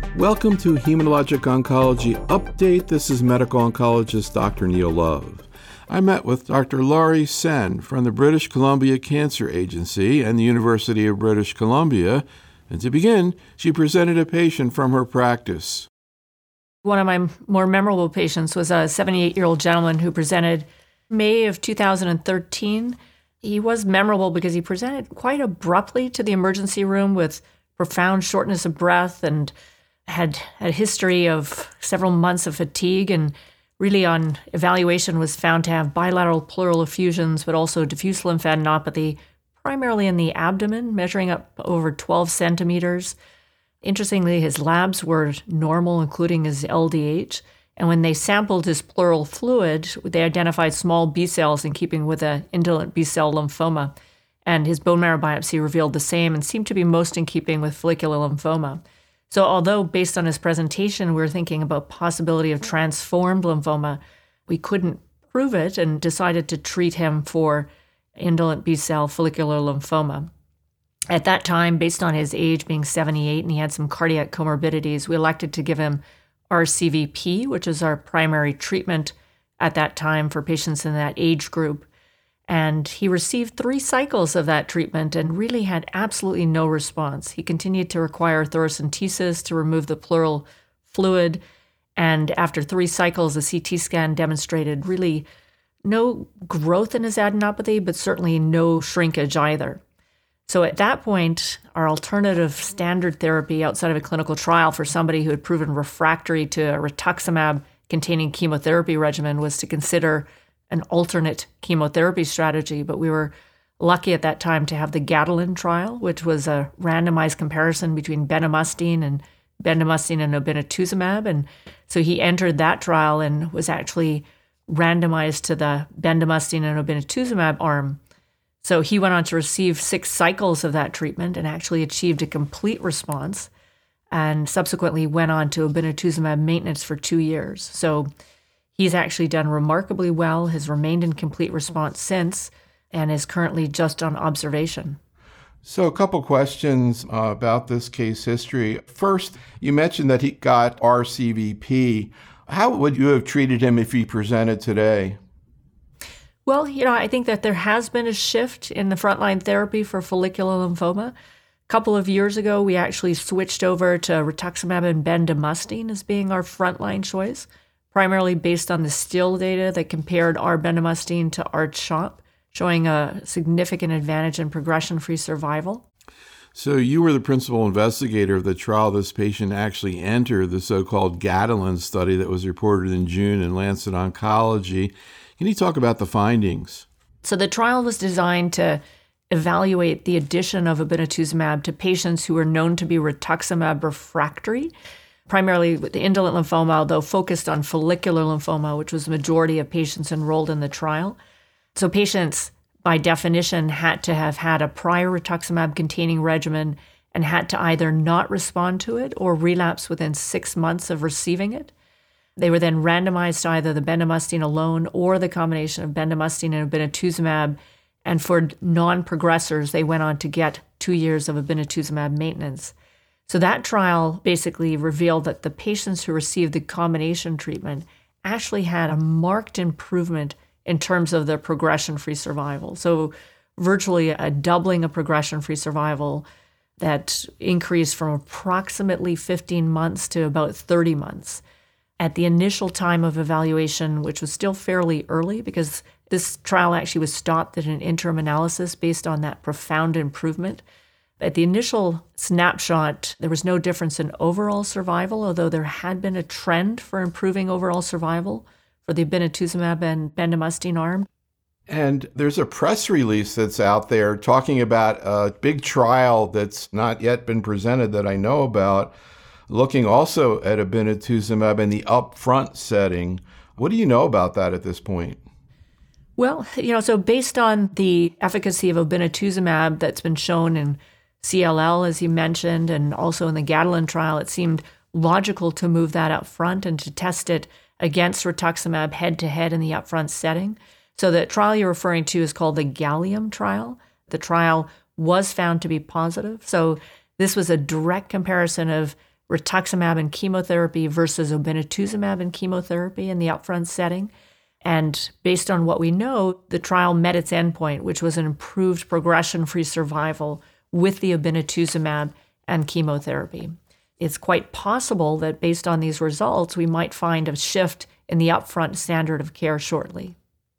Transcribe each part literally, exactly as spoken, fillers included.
Welcome to Hematologic Oncology Update. This is medical oncologist Doctor Neil Love. I met with Doctor Laurie Sen from the British Columbia Cancer Agency and the University of British Columbia. And to begin, she presented a patient from her practice. One of my more memorable patients was a seventy-eight-year-old gentleman who presented May of two thousand thirteen. He was memorable because he presented quite abruptly to the emergency room with profound shortness of breath and had a history of several months of fatigue, and really on evaluation was found to have bilateral pleural effusions, but also diffuse lymphadenopathy, primarily in the abdomen, measuring up over twelve centimeters. Interestingly, his labs were normal, including his L D H. And when they sampled his pleural fluid, they identified small B cells in keeping with an indolent B-cell lymphoma. And his bone marrow biopsy revealed the same and seemed to be most in keeping with follicular lymphoma. So although based on his presentation, we were thinking about possibility of transformed lymphoma, we couldn't prove it and decided to treat him for indolent B-cell follicular lymphoma. At that time, based on his age being seventy-eight and he had some cardiac comorbidities, we elected to give him R C V P, which is our primary treatment at that time for patients in that age group. And he received three cycles of that treatment and really had absolutely no response. He continued to require thoracentesis to remove the pleural fluid. And after three cycles, a C T scan demonstrated really no growth in his adenopathy, but certainly no shrinkage either. So at that point, our alternative standard therapy outside of a clinical trial for somebody who had proven refractory to a rituximab-containing chemotherapy regimen was to consider an alternate chemotherapy strategy. But we were lucky at that time to have the GATTLIN trial, which was a randomized comparison between bendamustine and bendamustine and obinutuzumab. And so he entered that trial and was actually randomized to the bendamustine and obinutuzumab arm. So he went on to receive six cycles of that treatment and actually achieved a complete response, and subsequently went on to obinutuzumab maintenance for two years. So he's actually done remarkably well, has remained in complete response since, and is currently just on observation. So a couple questions uh, about this case history. First, you mentioned that he got R C V P. How would you have treated him if he presented today? Well, you know, I think that there has been a shift in the frontline therapy for follicular lymphoma. A couple of years ago, we actually switched over to rituximab and bendamustine as being our frontline choice, primarily based on the STILL data that compared our bendamustine to R-CHOP, showing a significant advantage in progression-free survival. So you were the principal investigator of the trial this patient actually entered, the so-called GATTLIN study that was reported in June in Lancet Oncology. Can you talk about the findings? So the trial was designed to evaluate the addition of obinutuzumab to patients who were known to be rituximab refractory, primarily with the indolent lymphoma, although focused on follicular lymphoma, which was the majority of patients enrolled in the trial. So patients, by definition, had to have had a prior rituximab-containing regimen and had to either not respond to it or relapse within six months of receiving it. They were then randomized to either the bendamustine alone or the combination of bendamustine and obinutuzumab. And for non-progressors, they went on to get two years of obinutuzumab maintenance. So that trial basically revealed that the patients who received the combination treatment actually had a marked improvement in terms of their progression-free survival. So virtually a doubling of progression-free survival that increased from approximately fifteen months to about thirty months. At the initial time of evaluation, which was still fairly early because this trial actually was stopped at an interim analysis based on that profound improvement. At the initial snapshot, there was no difference in overall survival, although there had been a trend for improving overall survival for the obinutuzumab and bendamustine arm. And there's a press release that's out there talking about a big trial that's not yet been presented that I know about, looking also at obinutuzumab in the upfront setting. What do you know about that at this point? Well, you know, so based on the efficacy of obinutuzumab that's been shown in C L L, as you mentioned, and also in the GATTLIN trial, it seemed logical to move that up front and to test it against rituximab head-to-head in the upfront setting. So the trial you're referring to is called the GALLIUM trial. The trial was found to be positive. So this was a direct comparison of rituximab and chemotherapy versus obinutuzumab and chemotherapy in the upfront setting. And based on what we know, the trial met its endpoint, which was an improved progression-free survival with the obinutuzumab and chemotherapy. It's quite possible that based on these results, we might find a shift in the upfront standard of care shortly.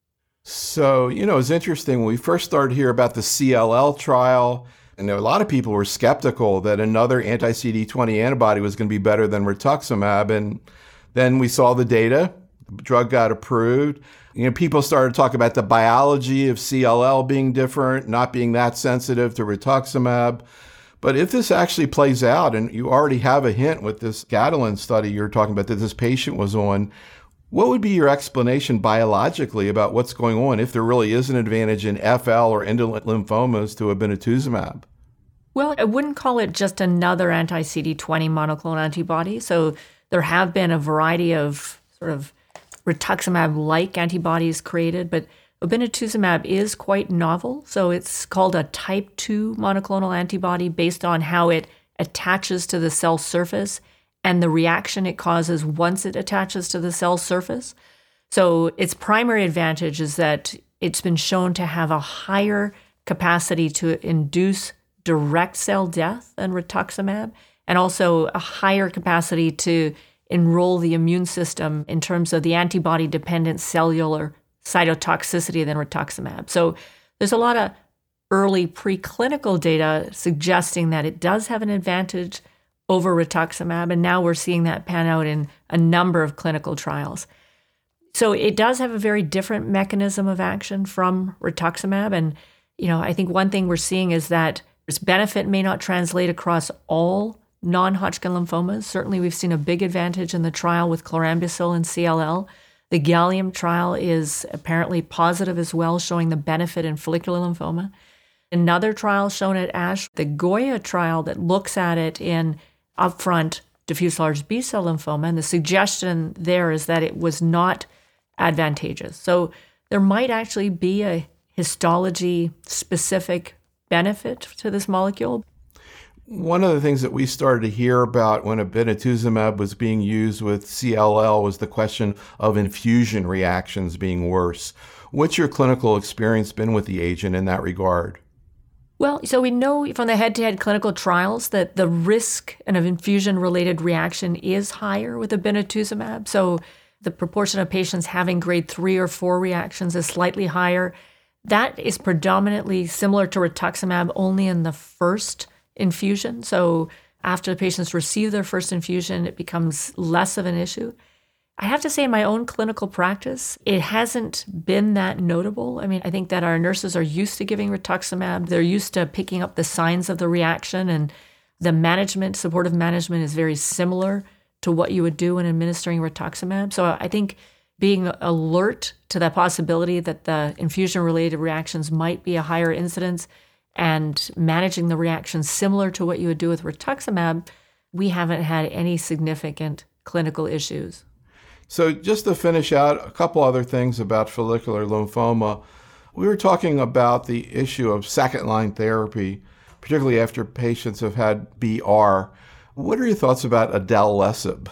So, you know, it's interesting. When we first started to hear about the C L L trial, and a lot of people were skeptical that another anti-C D twenty antibody was going to be better than rituximab. And then we saw the data. The drug got approved. You know, people started to talk about the biology of C L L being different, not being that sensitive to rituximab. But if this actually plays out, and you already have a hint with this Catalan study you're talking about that this patient was on, what would be your explanation biologically about what's going on if there really is an advantage in F L or indolent lymphomas to obinutuzumab? Well, I wouldn't call it just another anti-C D twenty monoclonal antibody. So there have been a variety of sort of rituximab-like antibodies created, but obinutuzumab is quite novel. So it's called a type two monoclonal antibody based on how it attaches to the cell surface and the reaction it causes once it attaches to the cell surface. So its primary advantage is that it's been shown to have a higher capacity to induce direct cell death than rituximab, and also a higher capacity to enroll the immune system in terms of the antibody-dependent cellular cytotoxicity than rituximab. So there's a lot of early preclinical data suggesting that it does have an advantage over rituximab, and now we're seeing that pan out in a number of clinical trials. So it does have a very different mechanism of action from rituximab, and you know, I think one thing we're seeing is that its benefit may not translate across all non-Hodgkin lymphomas. Certainly, we've seen a big advantage in the trial with chlorambucil and C L L. The Gallium trial is apparently positive as well, showing the benefit in follicular lymphoma. Another trial shown at ASH, the Goya trial that looks at it in upfront diffuse large B-cell lymphoma, and the suggestion there is that it was not advantageous. So there might actually be a histology-specific benefit to this molecule. One of the things that we started to hear about when obinutuzumab was being used with C L L was the question of infusion reactions being worse. What's your clinical experience been with the agent in that regard? Well, so we know from the head-to-head clinical trials that the risk of infusion-related reaction is higher with obinutuzumab. So the proportion of patients having grade three or four reactions is slightly higher. That is predominantly similar to rituximab only in the first infusion. So after the patients receive their first infusion, it becomes less of an issue. I have to say in my own clinical practice, it hasn't been that notable. I mean, I think that our nurses are used to giving rituximab. They're used to picking up the signs of the reaction, and the management, supportive management is very similar to what you would do when administering rituximab. So I think being alert to the possibility that the infusion-related reactions might be a higher incidence and managing the reactions similar to what you would do with rituximab, we haven't had any significant clinical issues. So just to finish out, a couple other things about follicular lymphoma. We were talking about the issue of second-line therapy, particularly after patients have had B R. What are your thoughts about idelalisib?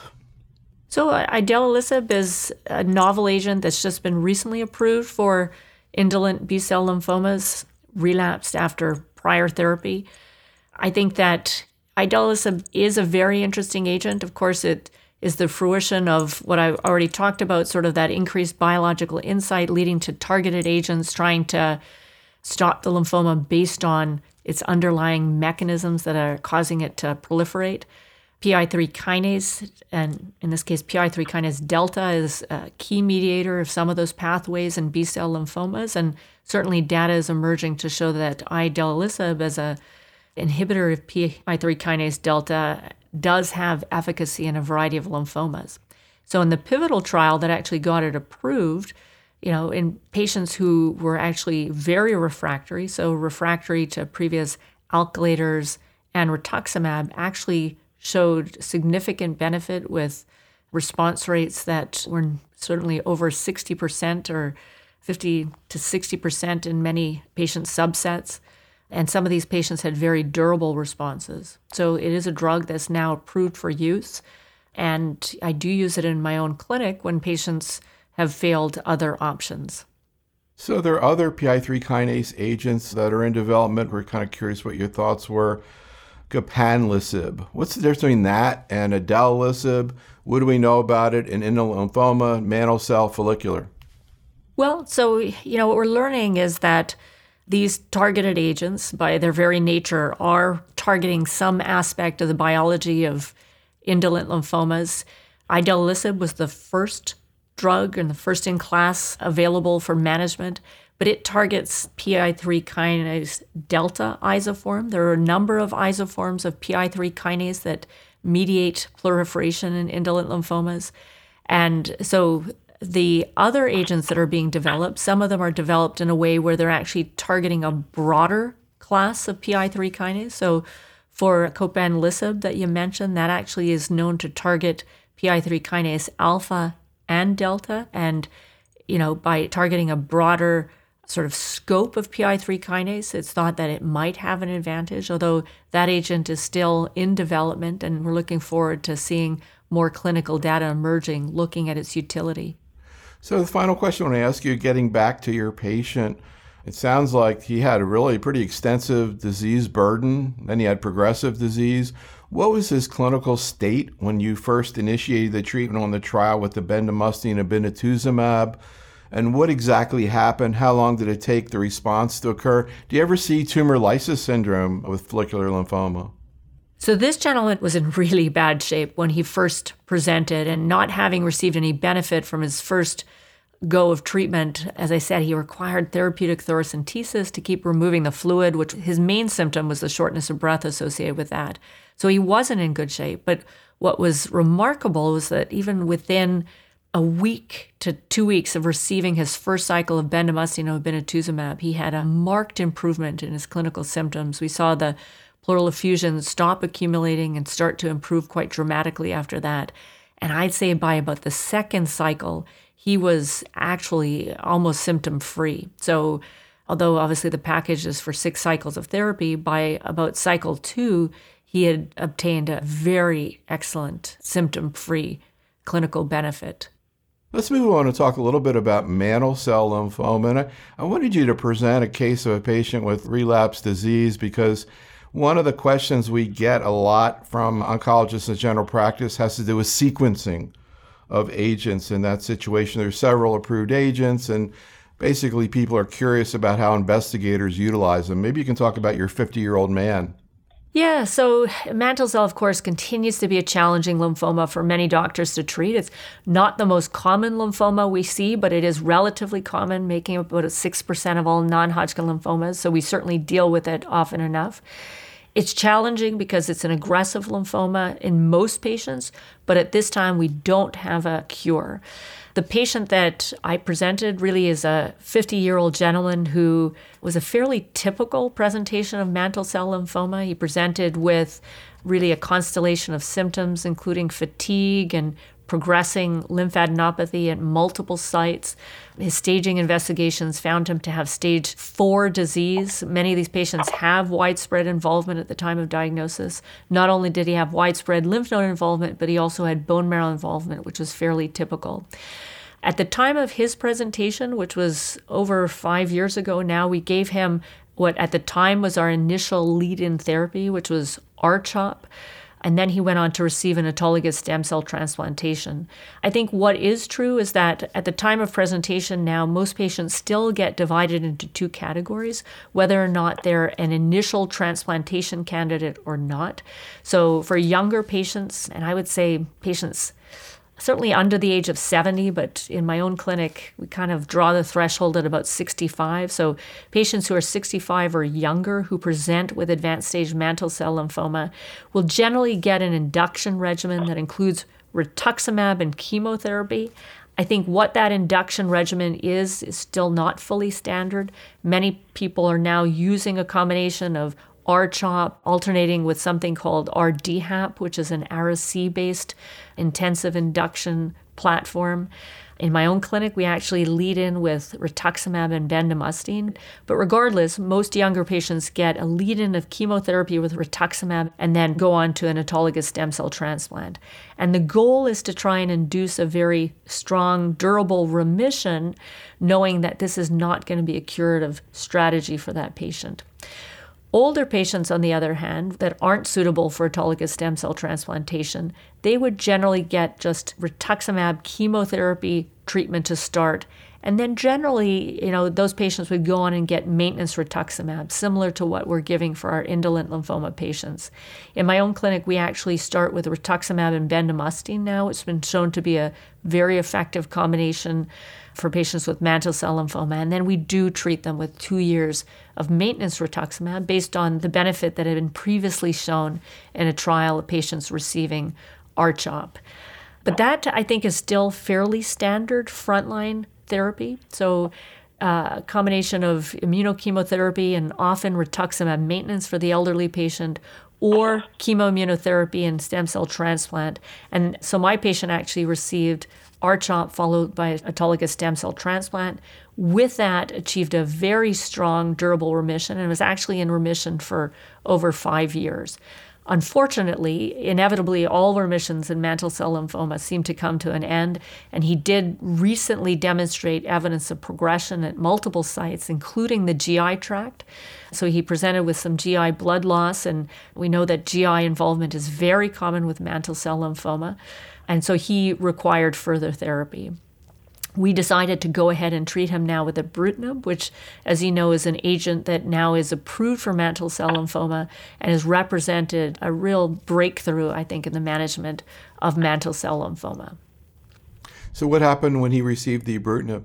So uh, idelalisib is a novel agent that's just been recently approved for indolent B-cell lymphomas relapsed after prior therapy. I think that idelalisib is a very interesting agent. Of course, it is the fruition of what I already talked about, sort of that increased biological insight leading to targeted agents trying to stop the lymphoma based on its underlying mechanisms that are causing it to proliferate. P I three kinase, and in this case, P I three kinase delta, is a key mediator of some of those pathways in B-cell lymphomas, and certainly data is emerging to show that idelalisib, as a inhibitor of P I three kinase delta, does have efficacy in a variety of lymphomas. So in the pivotal trial that actually got it approved, you know, in patients who were actually very refractory, so refractory to previous alkylators and rituximab, actually showed significant benefit with response rates that were certainly over sixty percent or fifty to sixty percent in many patient subsets. And some of these patients had very durable responses. So it is a drug that's now approved for use. And I do use it in my own clinic when patients have failed other options. So there are other P I three kinase agents that are in development. We're kind of curious what your thoughts were. Gapanlisib. What's the difference between that and idelalisib? What do we know about it in indolent lymphoma, mantle cell, follicular? Well, so, you know, what we're learning is that these targeted agents, by their very nature, are targeting some aspect of the biology of indolent lymphomas. Idelalisib was the first drug and the first in class available for management, but it targets P I three kinase delta isoform. There are a number of isoforms of P I three kinase that mediate proliferation in indolent lymphomas. And so the other agents that are being developed, some of them are developed in a way where they're actually targeting a broader class of P I three kinase. So for copanlisib that you mentioned, that actually is known to target P I three kinase alpha and delta. And, you know, by targeting a broader sort of scope of P I three kinase, it's thought that it might have an advantage, although that agent is still in development, and we're looking forward to seeing more clinical data emerging looking at its utility. So the final question I want to ask you, getting back to your patient, it sounds like he had a really pretty extensive disease burden, then he had progressive disease. What was his clinical state when you first initiated the treatment on the trial with the bendamustine and obinutuzumab? And what exactly happened? How long did it take the response to occur? Do you ever see tumor lysis syndrome with follicular lymphoma? So this gentleman was in really bad shape when he first presented, and not having received any benefit from his first go of treatment. As I said, he required therapeutic thoracentesis to keep removing the fluid, which his main symptom was the shortness of breath associated with that. So he wasn't in good shape. But what was remarkable was that even within a week to two weeks of receiving his first cycle of bendamustine and obinutuzumab, he had a marked improvement in his clinical symptoms. We saw the pleural effusions stop accumulating and start to improve quite dramatically after that. And I'd say by about the second cycle, he was actually almost symptom-free. So although obviously the package is for six cycles of therapy, by about cycle two, he had obtained a very excellent symptom-free clinical benefit. Let's move on and talk a little bit about mantle cell lymphoma. And I, I wanted you to present a case of a patient with relapsed disease, because one of the questions we get a lot from oncologists in general practice has to do with sequencing of agents in that situation. There's several approved agents, and basically people are curious about how investigators utilize them. Maybe you can talk about your fifty-year-old man. Yeah, so mantle cell, of course, continues to be a challenging lymphoma for many doctors to treat. It's not the most common lymphoma we see, but it is relatively common, making up about six percent of all non-Hodgkin lymphomas, so we certainly deal with it often enough. It's challenging because it's an aggressive lymphoma in most patients, but at this time we don't have a cure. The patient that I presented really is a fifty-year-old gentleman who was a fairly typical presentation of mantle cell lymphoma. He presented with really a constellation of symptoms, including fatigue and progressing lymphadenopathy at multiple sites. His staging investigations found him to have stage four disease. Many of these patients have widespread involvement at the time of diagnosis. Not only did he have widespread lymph node involvement, but he also had bone marrow involvement, which was fairly typical. At the time of his presentation, which was over five years ago now, we gave him what at the time was our initial lead-in therapy, which was R CHOP. And then he went on to receive an autologous stem cell transplantation. I think what is true is that at the time of presentation now, most patients still get divided into two categories, whether or not they're an initial transplantation candidate or not. So for younger patients, and I would say patients certainly under the age of seventy, but in my own clinic, we kind of draw the threshold at about sixty-five. So patients who are sixty-five or younger who present with advanced stage mantle cell lymphoma will generally get an induction regimen that includes rituximab and chemotherapy. I think what that induction regimen is is still not fully standard. Many people are now using a combination of R CHOP alternating with something called R D HAP, which is an Ara-C-based intensive induction platform. In my own clinic, we actually lead in with rituximab and bendamustine. But regardless, most younger patients get a lead-in of chemotherapy with rituximab and then go on to an autologous stem cell transplant. And the goal is to try and induce a very strong, durable remission, knowing that this is not going to be a curative strategy for that patient. Older patients, on the other hand, that aren't suitable for autologous stem cell transplantation, they would generally get just rituximab chemotherapy treatment to start. And then generally, you know, those patients would go on and get maintenance rituximab, similar to what we're giving for our indolent lymphoma patients. In my own clinic, we actually start with rituximab and bendamustine now. It's been shown to be a very effective combination for patients with mantle cell lymphoma. And then we do treat them with two years of maintenance rituximab based on the benefit that had been previously shown in a trial of patients receiving R CHOP. But that, I think, is still fairly standard frontline therapy. So uh, a combination of immunochemotherapy and often rituximab maintenance for the elderly patient, or chemoimmunotherapy and stem cell transplant. And so my patient actually received R CHOP followed by autologous stem cell transplant. With that, achieved a very strong, durable remission and was actually in remission for over five years. Unfortunately, inevitably, all remissions in mantle cell lymphoma seem to come to an end, and he did recently demonstrate evidence of progression at multiple sites, including the G I tract. So he presented with some G I blood loss, and we know that G I involvement is very common with mantle cell lymphoma, and so he required further therapy. We decided to go ahead and treat him now with ibrutinib, which, as you know, is an agent that now is approved for mantle cell lymphoma and has represented a real breakthrough, I think, in the management of mantle cell lymphoma. So what happened when he received the ibrutinib?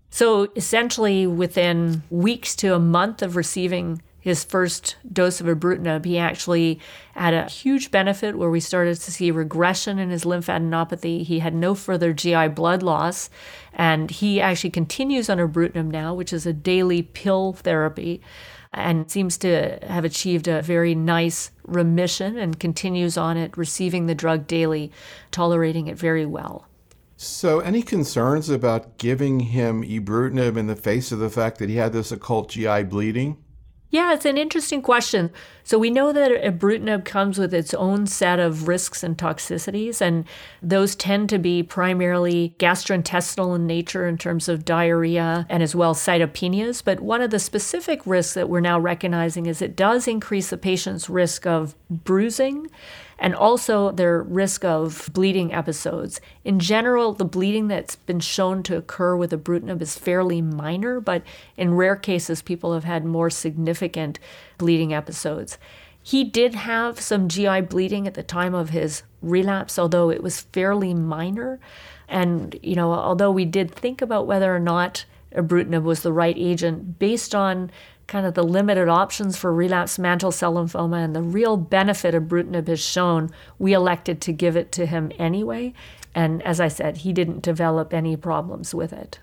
So essentially, within weeks to a month of receiving his first dose of ibrutinib, he actually had a huge benefit where we started to see regression in his lymphadenopathy. He had no further G I blood loss, and he actually continues on ibrutinib now, which is a daily pill therapy, and seems to have achieved a very nice remission and continues on it, receiving the drug daily, tolerating it very well. So any concerns about giving him ibrutinib in the face of the fact that he had this occult G I bleeding? Yeah, it's an interesting question. So we know that ibrutinib comes with its own set of risks and toxicities, and those tend to be primarily gastrointestinal in nature in terms of diarrhea and as well cytopenias. But one of the specific risks that we're now recognizing is it does increase the patient's risk of bruising and also their risk of bleeding episodes. In general, the bleeding that's been shown to occur with ibrutinib is fairly minor, but in rare cases, people have had more significant bleeding episodes. He did have some G I bleeding at the time of his relapse, although it was fairly minor. And, you know, although we did think about whether or not ibrutinib was the right agent based on kind of the limited options for relapsed mantle cell lymphoma and the real benefit ibrutinib has shown, we elected to give it to him anyway. And as I said, he didn't develop any problems with it.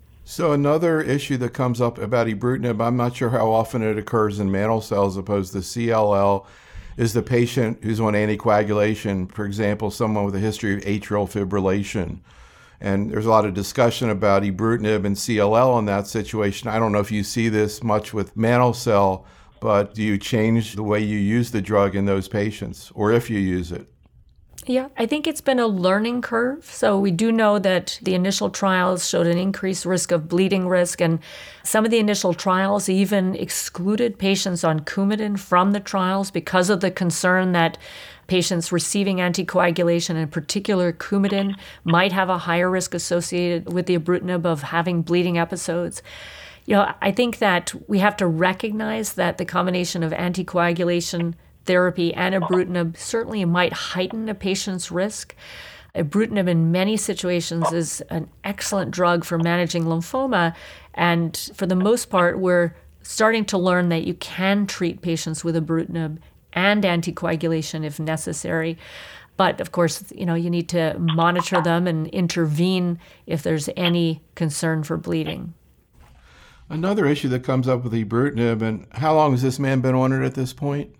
So another issue that comes up about ibrutinib, I'm not sure how often it occurs in mantle cell as opposed to C L L, is the patient who's on anticoagulation, for example, someone with a history of atrial fibrillation. And there's a lot of discussion about ibrutinib and C L L in that situation. I don't know if you see this much with mantle cell, but do you change the way you use the drug in those patients, or if you use it? Yeah, I think it's been a learning curve. So we do know that the initial trials showed an increased risk of bleeding risk, and some of the initial trials even excluded patients on Coumadin from the trials because of the concern that patients receiving anticoagulation, in particular Coumadin, might have a higher risk associated with the ibrutinib of having bleeding episodes. You know, I think that we have to recognize that the combination of anticoagulation therapy and ibrutinib certainly might heighten a patient's risk. Ibrutinib in many situations is an excellent drug for managing lymphoma, and for the most part, we're starting to learn that you can treat patients with ibrutinib and anticoagulation if necessary. But of course, you know, you need to monitor them and intervene if there's any concern for bleeding. Another issue that comes up with ibrutinib, and how long has this man been on it at this point?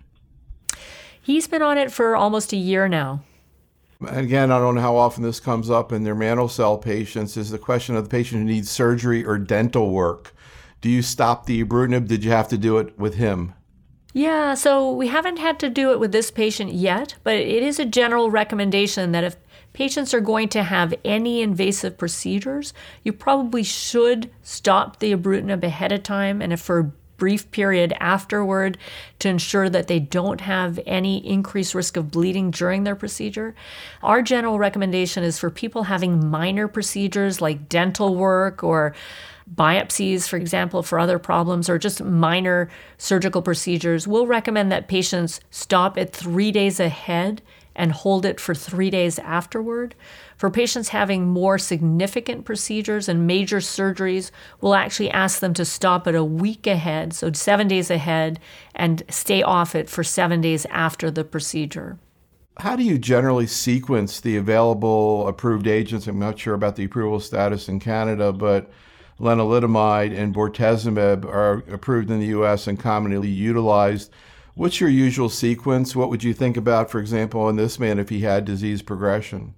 He's been on it for almost a year now. Again, I don't know how often this comes up in their mantle cell patients, is the question of the patient who needs surgery or dental work. Do you stop the ibrutinib? Did you have to do it with him? Yeah, so we haven't had to do it with this patient yet, but it is a general recommendation that if patients are going to have any invasive procedures, you probably should stop the ibrutinib ahead of time, and if for a brief period afterward, to ensure that they don't have any increased risk of bleeding during their procedure. Our general recommendation is for people having minor procedures like dental work or biopsies, for example, for other problems, or just minor surgical procedures. We'll recommend that patients stop it three days ahead and hold it for three days afterward. For patients having more significant procedures and major surgeries, we'll actually ask them to stop it a week ahead, so seven days ahead, and stay off it for seven days after the procedure. How do you generally sequence the available approved agents? I'm not sure about the approval status in Canada, but lenalidomide and bortezomib are approved in the U S and commonly utilized. What's your usual sequence? What would you think about, for example, in this man if he had disease progression?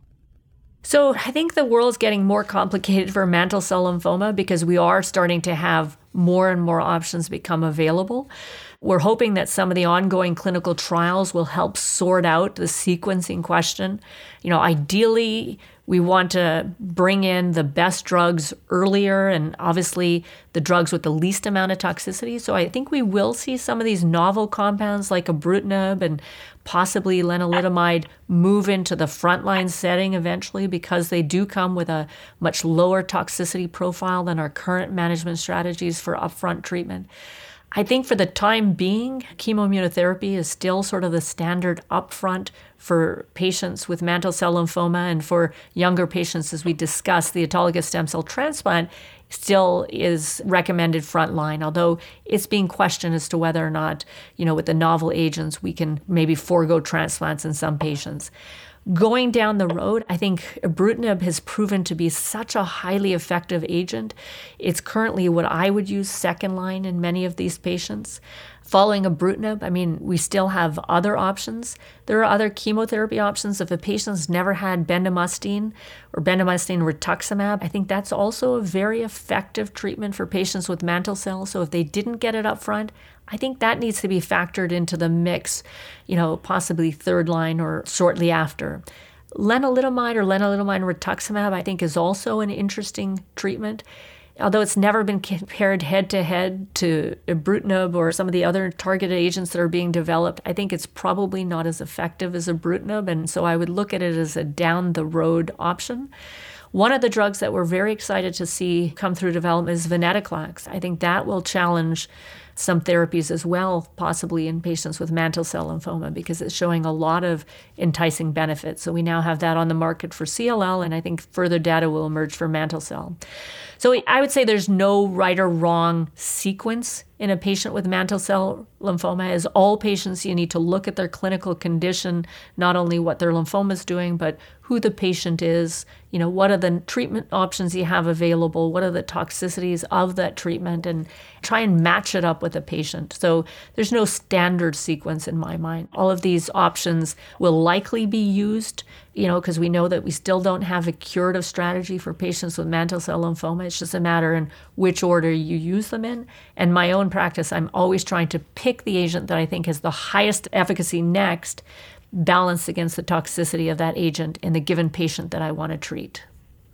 So I think the world's getting more complicated for mantle cell lymphoma because we are starting to have more and more options become available. We're hoping that some of the ongoing clinical trials will help sort out the sequencing question. You know, ideally, we want to bring in the best drugs earlier and obviously the drugs with the least amount of toxicity. So I think we will see some of these novel compounds like ibrutinib and possibly lenalidomide move into the frontline setting eventually because they do come with a much lower toxicity profile than our current management strategies for upfront treatment. I think for the time being, chemoimmunotherapy is still sort of the standard upfront for patients with mantle cell lymphoma, and for younger patients, as we discussed, the autologous stem cell transplant still is recommended frontline, although it's being questioned as to whether or not, you know, with the novel agents, we can maybe forego transplants in some patients. Going down the road, I think ibrutinib has proven to be such a highly effective agent. It's currently what I would use second line in many of these patients. Following ibrutinib, I mean, we still have other options. There are other chemotherapy options. If a patient's never had bendamustine or bendamustine rituximab, I think that's also a very effective treatment for patients with mantle cell. So if they didn't get it up front, I think that needs to be factored into the mix, you know, possibly third line or shortly after. Lenalidomide or lenalidomide rituximab, I think, is also an interesting treatment. Although it's never been compared head-to-head to ibrutinib or some of the other targeted agents that are being developed, I think it's probably not as effective as ibrutinib, and so I would look at it as a down-the-road option. One of the drugs that we're very excited to see come through development is venetoclax. I think that will challenge some therapies as well, possibly in patients with mantle cell lymphoma, because it's showing a lot of enticing benefits. So we now have that on the market for C L L, and I think further data will emerge for mantle cell. So I would say there's no right or wrong sequence in a patient with mantle cell lymphoma. As all patients, you need to look at their clinical condition, not only what their lymphoma is doing, but who the patient is, you know, what are the treatment options you have available, what are the toxicities of that treatment, and try and match it up with the patient. So there's no standard sequence in my mind. All of these options will likely be used, you know, because we know that we still don't have a curative strategy for patients with mantle cell lymphoma. It's just a matter in which order you use them in. And my own practice, I'm always trying to pick the agent that I think has the highest efficacy next, balanced against the toxicity of that agent in the given patient that I want to treat.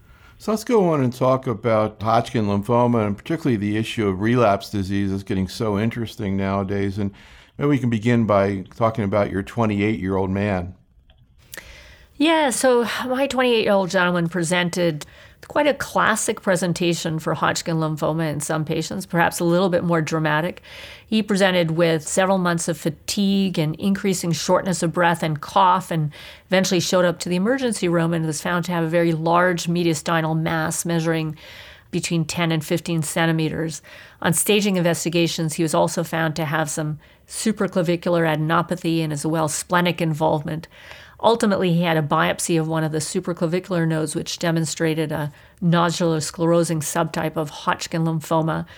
So let's go on and talk about Hodgkin lymphoma, and particularly the issue of relapse disease is getting so interesting nowadays. And maybe we can begin by talking about your twenty-eight-year-old man. Yeah, so my twenty-eight-year-old gentleman presented quite a classic presentation for Hodgkin lymphoma in some patients, perhaps a little bit more dramatic. He presented with several months of fatigue and increasing shortness of breath and cough, and eventually showed up to the emergency room and was found to have a very large mediastinal mass measuring between ten and fifteen centimeters. On staging investigations, he was also found to have some supraclavicular adenopathy and as well splenic involvement. Ultimately, he had a biopsy of one of the supraclavicular nodes, which demonstrated a nodular sclerosing subtype of Hodgkin lymphoma.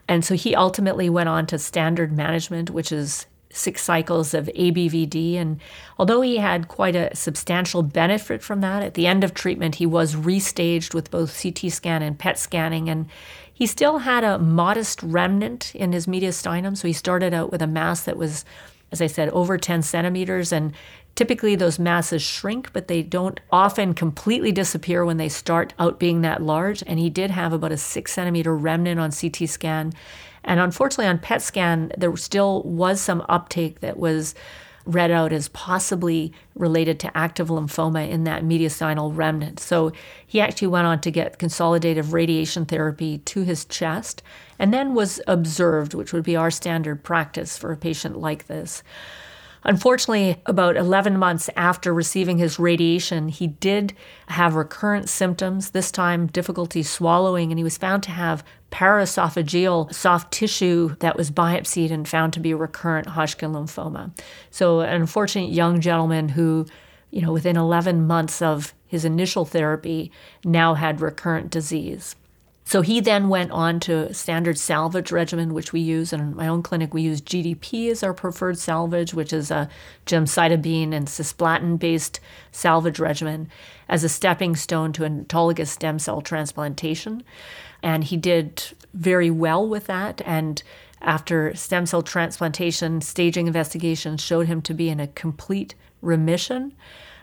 And so he ultimately went on to standard management, which is six cycles of A B V D. And although he had quite a substantial benefit from that, at the end of treatment, he was restaged with both C T scan and P E T scanning. And he still had a modest remnant in his mediastinum. So he started out with a mass that was, as I said, over ten centimeters. And typically those masses shrink, but they don't often completely disappear when they start out being that large. And he did have about a six centimeter remnant on C T scan. And unfortunately on P E T scan, there still was some uptake that was read out as possibly related to active lymphoma in that mediastinal remnant. So he actually went on to get consolidative radiation therapy to his chest and then was observed, which would be our standard practice for a patient like this. Unfortunately, about eleven months after receiving his radiation, he did have recurrent symptoms, this time difficulty swallowing, and he was found to have paraesophageal soft tissue that was biopsied and found to be recurrent Hodgkin lymphoma. So an unfortunate young gentleman who, you know, within eleven months of his initial therapy now had recurrent disease. So he then went on to standard salvage regimen, which we use. And in my own clinic, we use G D P as our preferred salvage, which is a gemcitabine and cisplatin-based salvage regimen as a stepping stone to an autologous stem cell transplantation. And he did very well with that. And after stem cell transplantation, staging investigation showed him to be in a complete remission.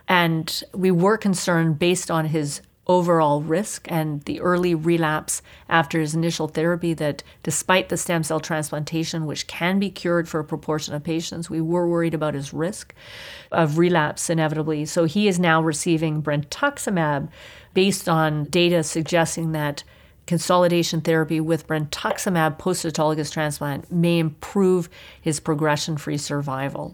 And we were concerned based on his overall risk and the early relapse after his initial therapy that despite the stem cell transplantation, which can be cured for a proportion of patients, we were worried about his risk of relapse inevitably. So he is now receiving brentuximab based on data suggesting that consolidation therapy with brentuximab post-autologous transplant may improve his progression-free survival.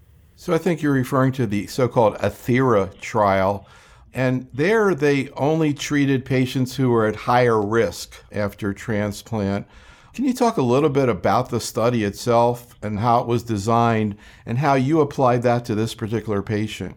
So I think you're referring to the so-called ATHERA trial. And there they only treated patients who were at higher risk after transplant. Can you talk a little bit about the study itself and how it was designed and how you applied that to this particular patient?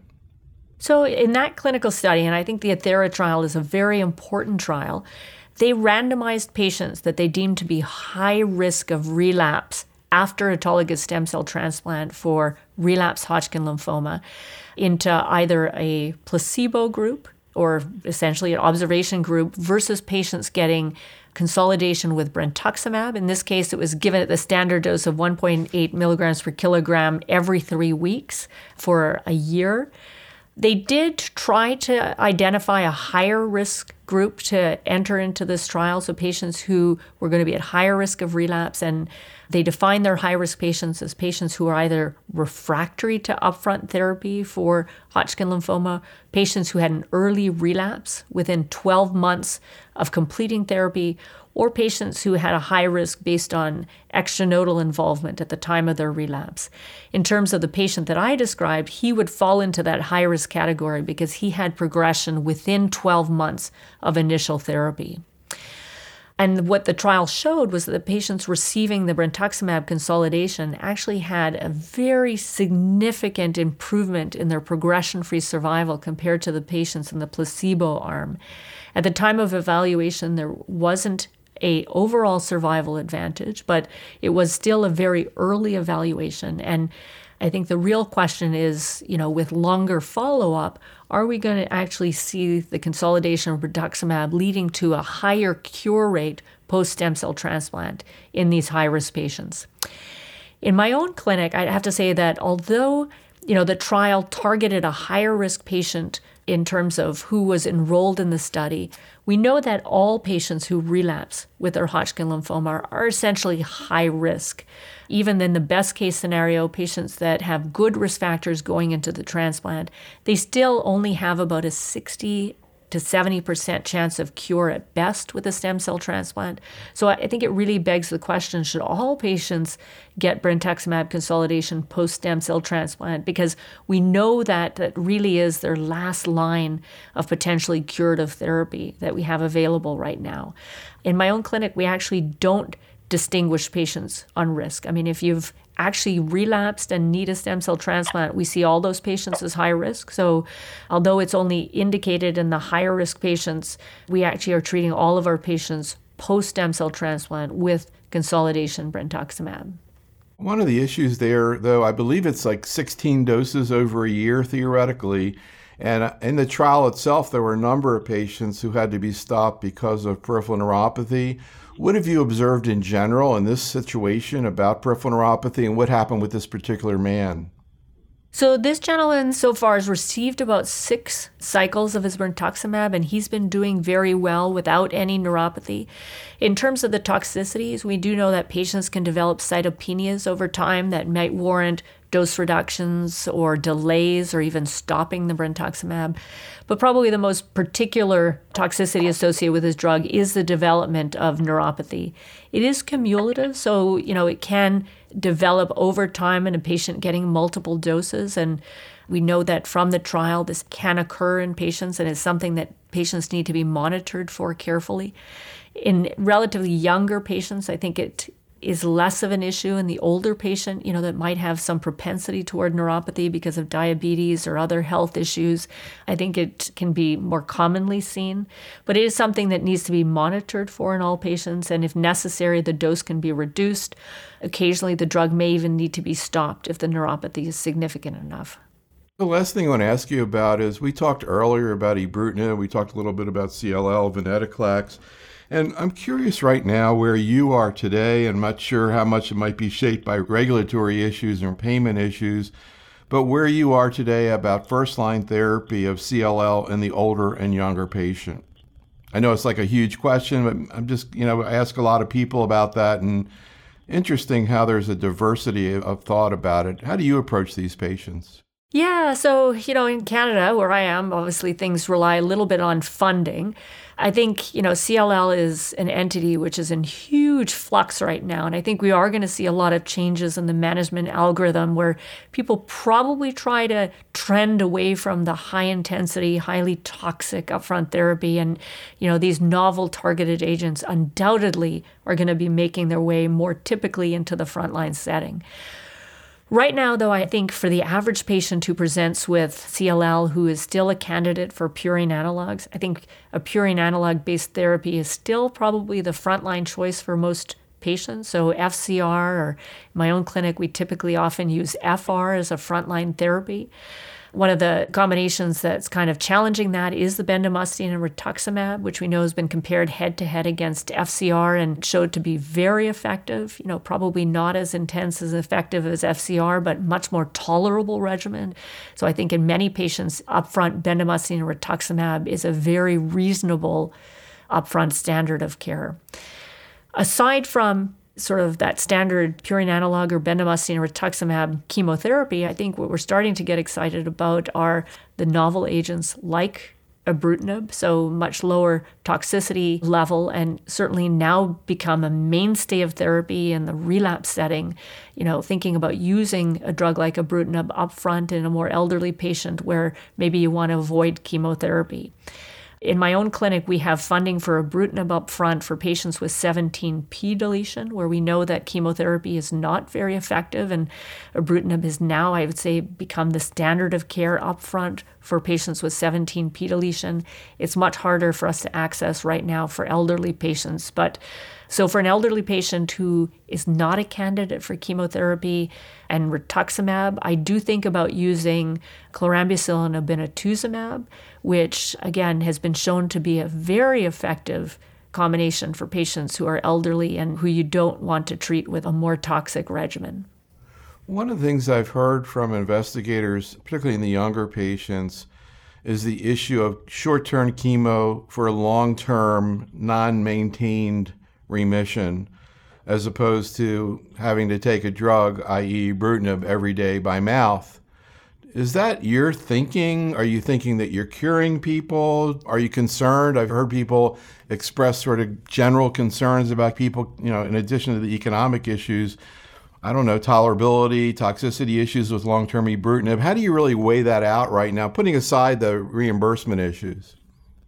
So in that clinical study, and I think the ATHERA trial is a very important trial, they randomized patients that they deemed to be high risk of relapse after autologous stem cell transplant for relapsed Hodgkin lymphoma into either a placebo group or essentially an observation group versus patients getting consolidation with brentuximab. In this case, it was given at the standard dose of one point eight milligrams per kilogram every three weeks for a year. They did try to identify a higher risk group to enter into this trial, so patients who were going to be at higher risk of relapse, and they defined their high-risk patients as patients who are either refractory to upfront therapy for Hodgkin lymphoma, patients who had an early relapse within twelve months of completing therapy, or patients who had a high risk based on extranodal involvement at the time of their relapse. In terms of the patient that I described, he would fall into that high-risk category because he had progression within twelve months of initial therapy. And what the trial showed was that the patients receiving the brentuximab consolidation actually had a very significant improvement in their progression-free survival compared to the patients in the placebo arm. At the time of evaluation, there wasn't a overall survival advantage, but it was still a very early evaluation. And I think the real question is, you know, with longer follow-up, are we going to actually see the consolidation of brentuximab leading to a higher cure rate post-stem cell transplant in these high-risk patients? In my own clinic, I have to say that although, you know, the trial targeted a higher risk patient in terms of who was enrolled in the study, we know that all patients who relapse with their Hodgkin lymphoma are essentially high risk. Even in the best case scenario, patients that have good risk factors going into the transplant, they still only have about a sixty to seventy percent chance of cure at best with a stem cell transplant. So I think it really begs the question, should all patients get brentuximab consolidation post-stem cell transplant? Because we know that that really is their last line of potentially curative therapy that we have available right now. In my own clinic, we actually don't distinguish patients on risk. I mean, if you've actually relapsed and need a stem cell transplant, we see all those patients as high risk. So although it's only indicated in the higher risk patients, we actually are treating all of our patients post-stem cell transplant with consolidation brentuximab. One of the issues there, though, I believe it's like sixteen doses over a year theoretically. And in the trial itself, there were a number of patients who had to be stopped because of peripheral neuropathy. What have you observed in general in this situation about peripheral neuropathy, and what happened with this particular man? So this gentleman so far has received about six cycles of his brentuximab, and he's been doing very well without any neuropathy. In terms of the toxicities, we do know that patients can develop cytopenias over time that might warrant dose reductions or delays or even stopping the brentuximab. But probably the most particular toxicity associated with this drug is the development of neuropathy. It is cumulative, so you know it can develop over time in a patient getting multiple doses. And we know that from the trial, this can occur in patients and is something that patients need to be monitored for carefully. In relatively younger patients, I think it is less of an issue. In the older patient, you know, that might have some propensity toward neuropathy because of diabetes or other health issues, I think it can be more commonly seen. But it is something that needs to be monitored for in all patients, and if necessary, the dose can be reduced. Occasionally, the drug may even need to be stopped if the neuropathy is significant enough. The last thing I want to ask you about is, we talked earlier about ibrutinib, we talked a little bit about C L L, venetoclax. And I'm curious right now where you are today. I'm not sure how much it might be shaped by regulatory issues or payment issues, but where you are today about first-line therapy of C L L in the older and younger patient. I know it's like a huge question, but I'm just, you know, I ask a lot of people about that, and interesting how there's a diversity of thought about it. How do you approach these patients? Yeah, so, you know, in Canada, where I am, obviously things rely a little bit on funding. I think, you know, C L L is an entity which is in huge flux right now. And I think we are going to see a lot of changes in the management algorithm where people probably try to trend away from the high intensity, highly toxic upfront therapy. And, you know, these novel targeted agents undoubtedly are going to be making their way more typically into the frontline setting. Right now, though, I think for the average patient who presents with C L L who is still a candidate for purine analogs, I think a purine analog-based therapy is still probably the frontline choice for most patients. So F C R, or in my own clinic, we typically often use F R as a frontline therapy. One of the combinations that's kind of challenging that is the bendamustine and rituximab, which we know has been compared head-to-head against F C R and showed to be very effective, you know, probably not as intense as effective as F C R, but much more tolerable regimen. So I think in many patients, upfront bendamustine and rituximab is a very reasonable upfront standard of care. Aside from sort of that standard purine analog or bendamustine or rituximab chemotherapy, I think what we're starting to get excited about are the novel agents like ibrutinib, so much lower toxicity level, and certainly now become a mainstay of therapy in the relapse setting. You know, thinking about using a drug like ibrutinib upfront in a more elderly patient where maybe you want to avoid chemotherapy. In my own clinic, we have funding for ibrutinib up front for patients with seventeen p deletion, where we know that chemotherapy is not very effective, and ibrutinib is now, I would say, become the standard of care up front for patients with seventeen p deletion. It's much harder for us to access right now for elderly patients, but so for an elderly patient who is not a candidate for chemotherapy and rituximab, I do think about using chlorambucil and obinutuzumab, which again has been shown to be a very effective combination for patients who are elderly and who you don't want to treat with a more toxic regimen. One of the things I've heard from investigators, particularly in the younger patients, is the issue of short-term chemo for long-term, non-maintained remission, as opposed to having to take a drug, that is ibrutinib, every day by mouth. Is that your thinking? Are you thinking that you're curing people? Are you concerned? I've heard people express sort of general concerns about people, you know, in addition to the economic issues, I don't know, tolerability, toxicity issues with long-term ibrutinib. How do you really weigh that out right now, putting aside the reimbursement issues?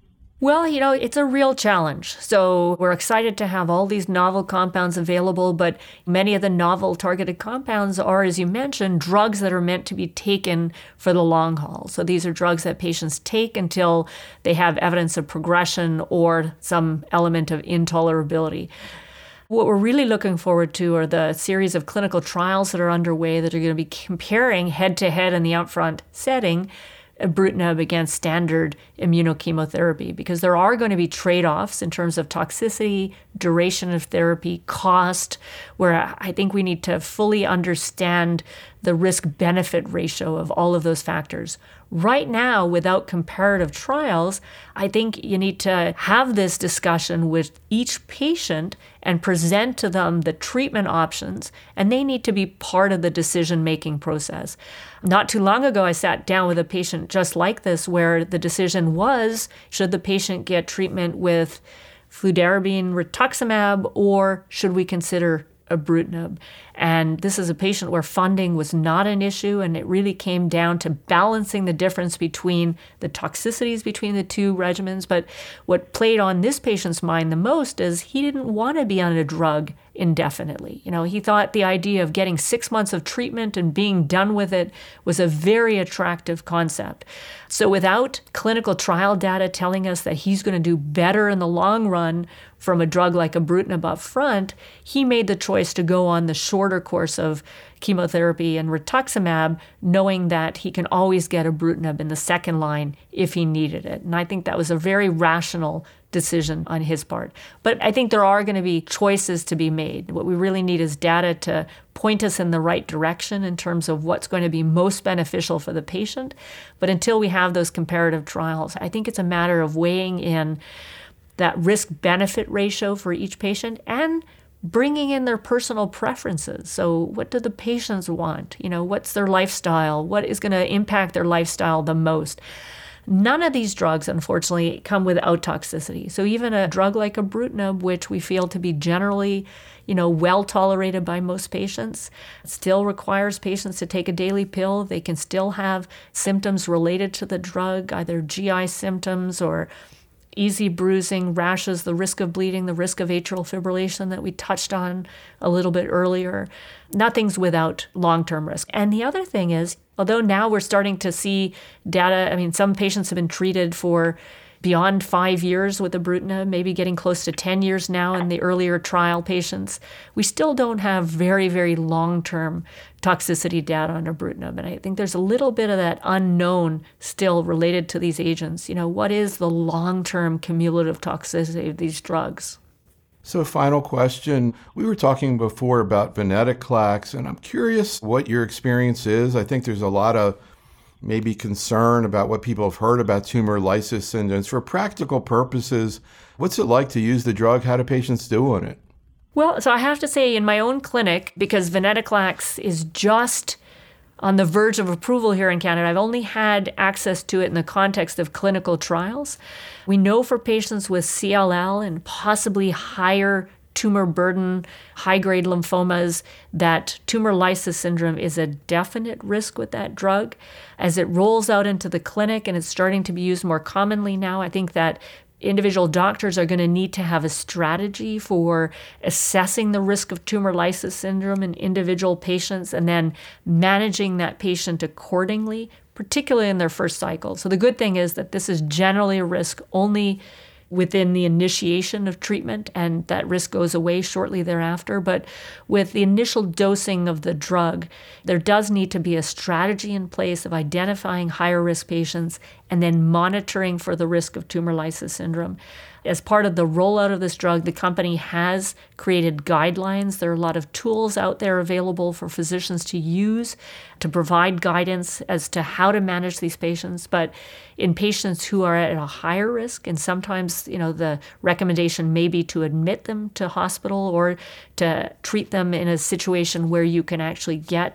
Well, you know, it's a real challenge. So we're excited to have all these novel compounds available, but many of the novel targeted compounds are, as you mentioned, drugs that are meant to be taken for the long haul. So these are drugs that patients take until they have evidence of progression or some element of intolerability. What we're really looking forward to are the series of clinical trials that are underway that are going to be comparing head-to-head in the upfront setting ibrutinib against standard immunochemotherapy, because there are going to be trade-offs in terms of toxicity, duration of therapy, cost, where I think we need to fully understand the risk-benefit ratio of all of those factors. Right now, without comparative trials, I think you need to have this discussion with each patient and present to them the treatment options, and they need to be part of the decision-making process. Not too long ago, I sat down with a patient just like this, where the decision was, should the patient get treatment with fludarabine rituximab, or should we consider ibrutinib? And this is a patient where funding was not an issue, and it really came down to balancing the difference between the toxicities between the two regimens. But what played on this patient's mind the most is he didn't want to be on a drug indefinitely. You know, he thought the idea of getting six months of treatment and being done with it was a very attractive concept. So without clinical trial data telling us that he's going to do better in the long run from a drug like ibrutinib up front, he made the choice to go on the shorter course of chemotherapy and rituximab, knowing that he can always get ibrutinib in the second line if he needed it. And I think that was a very rational decision on his part. But I think there are going to be choices to be made. What we really need is data to point us in the right direction in terms of what's going to be most beneficial for the patient. But until we have those comparative trials, I think it's a matter of weighing in that risk-benefit ratio for each patient and bringing in their personal preferences. So what do the patients want? You know, what's their lifestyle? What is going to impact their lifestyle the most? None of these drugs, unfortunately, come without toxicity. So even a drug like ibrutinib, which we feel to be generally, you know, well tolerated by most patients, still requires patients to take a daily pill. They can still have symptoms related to the drug, either G I symptoms or easy bruising, rashes, the risk of bleeding, the risk of atrial fibrillation that we touched on a little bit earlier. Nothing's without long-term risk. And the other thing is, although now we're starting to see data, I mean, some patients have been treated for beyond five years with ibrutinib, maybe getting close to ten years now in the earlier trial patients, we still don't have very, very long-term toxicity data on ibrutinib. And I think there's a little bit of that unknown still related to these agents. You know, what is the long-term cumulative toxicity of these drugs? So final question. We were talking before about venetoclax, and I'm curious what your experience is. I think there's a lot of maybe concern about what people have heard about tumor lysis syndromes. For practical purposes, what's it like to use the drug? How do patients do on it? Well, so I have to say in my own clinic, because venetoclax is just on the verge of approval here in Canada, I've only had access to it in the context of clinical trials. We know for patients with C L L and possibly higher tumor burden, high-grade lymphomas, that tumor lysis syndrome is a definite risk with that drug. As it rolls out into the clinic and it's starting to be used more commonly now, I think that individual doctors are going to need to have a strategy for assessing the risk of tumor lysis syndrome in individual patients and then managing that patient accordingly, particularly in their first cycle. So the good thing is that this is generally a risk only within the initiation of treatment, and that risk goes away shortly thereafter. But with the initial dosing of the drug, there does need to be a strategy in place of identifying higher risk patients and then monitoring for the risk of tumor lysis syndrome. As part of the rollout of this drug, the company has created guidelines. There are a lot of tools out there available for physicians to use to provide guidance as to how to manage these patients. But in patients who are at a higher risk, and sometimes, you know, the recommendation may be to admit them to hospital or to treat them in a situation where you can actually get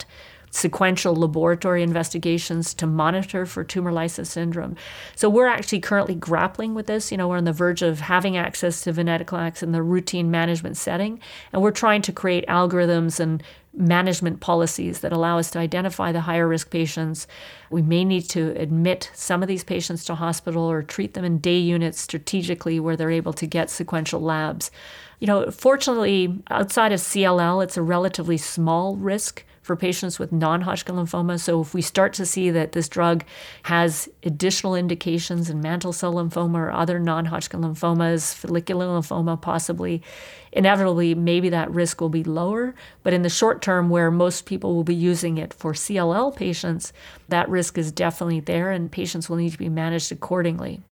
sequential laboratory investigations to monitor for tumor lysis syndrome. So we're actually currently grappling with this. You know, we're on the verge of having access to venetoclax in the routine management setting, and we're trying to create algorithms and management policies that allow us to identify the higher risk patients. We may need to admit some of these patients to hospital or treat them in day units strategically where they're able to get sequential labs. You know, fortunately, outside of C L L, it's a relatively small risk for patients with non-Hodgkin lymphoma. So if we start to see that this drug has additional indications in mantle cell lymphoma or other non-Hodgkin lymphomas, follicular lymphoma possibly, inevitably maybe that risk will be lower. But in the short term, where most people will be using it for C L L patients, that risk is definitely there and patients will need to be managed accordingly.